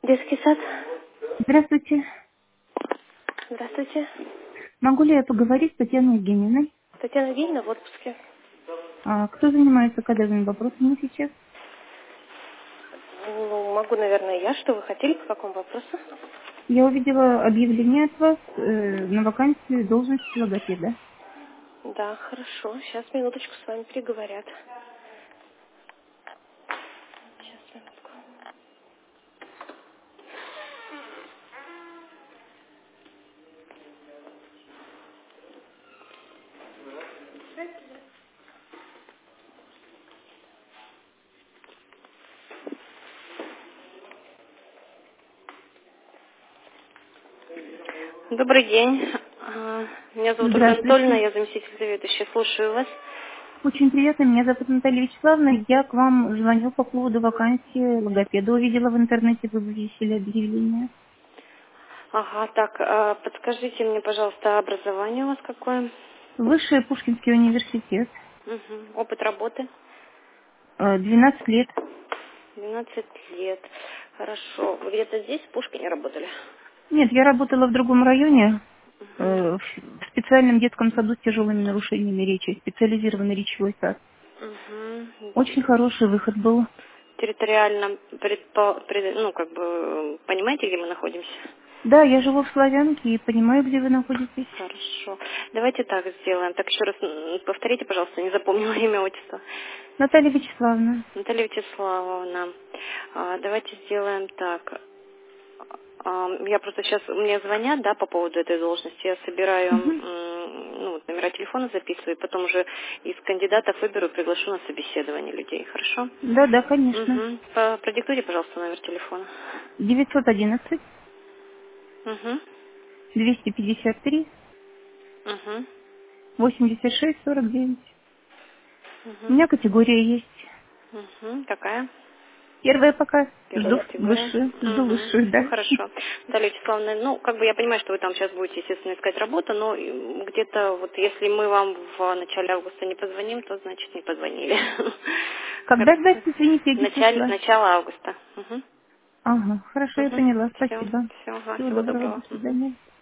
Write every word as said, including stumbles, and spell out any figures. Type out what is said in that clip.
Детский сад. Здравствуйте. Здравствуйте. Могу ли я поговорить с Татьяной Евгеньевной? Татьяна Евгеньевна в отпуске. А, кто занимается кадровыми вопросами сейчас? Ну, могу, наверное, я. Что вы хотели? По какому вопросу? Я увидела объявление от вас э, на вакансию должности логопеда. Да, хорошо. Сейчас, минуточку, с вами переговорят. Сейчас, минутку. Добрый день. А, Меня зовут Ольга Анатольевна, Здравствуйте. я заместитель заведующей. Слушаю вас. Очень приятно. Меня зовут Наталья Вячеславовна. Я к вам звоню по поводу вакансии логопеда. Увидела в интернете, вы вывесили объявление. Ага, так, а, подскажите мне, пожалуйста, образование у вас какое? Высший Пушкинский университет. Угу. Опыт работы? Э, двенадцать лет. двенадцать лет. Хорошо. Вы где-то здесь, в Пушкине, работали? Нет, я работала в другом районе, Угу. э, в специальном детском саду с тяжелыми нарушениями речи, специализированный речевой сад. Угу. Очень хороший выход был. Территориально, предпо- пред- ну, как бы, понимаете, где мы находимся? Да, я живу в Славянке и понимаю, где вы находитесь. Хорошо. Давайте так сделаем. Так, еще раз м, повторите, пожалуйста, не запомнила имя, отчество. Наталья Вячеславовна. Наталья Вячеславовна. А, давайте сделаем так. А, Я просто сейчас, мне звонят, да, по поводу этой должности. Я собираю, Мгм. м, ну, вот номера телефона записываю, и потом уже из кандидатов выберу, приглашу на собеседование людей. Хорошо? Да, да, конечно. Угу. По- Продиктуйте, пожалуйста, номер телефона. девятьсот одиннадцать Угу. двести пятьдесят три Угу. восемьдесят шесть сорок девять. У Угу. меня категория есть. Угу. Какая? Первая пока. Первая Жду категория. высшую. Жду Угу. высшую, Все да. хорошо. Наталья Вячеславовна, ну, как бы я понимаю, что вы там сейчас будете, естественно, искать работу, но м, где-то вот если мы вам в начале августа не позвоним, то значит не позвонили. Когда Хорошо. ждать, извините, я не Начале, слышала. начало августа. Угу. Ага, хорошо, я Угу. поняла. Все. Спасибо. Все. Всего Всего доброго, доброго. до Угу. свидания.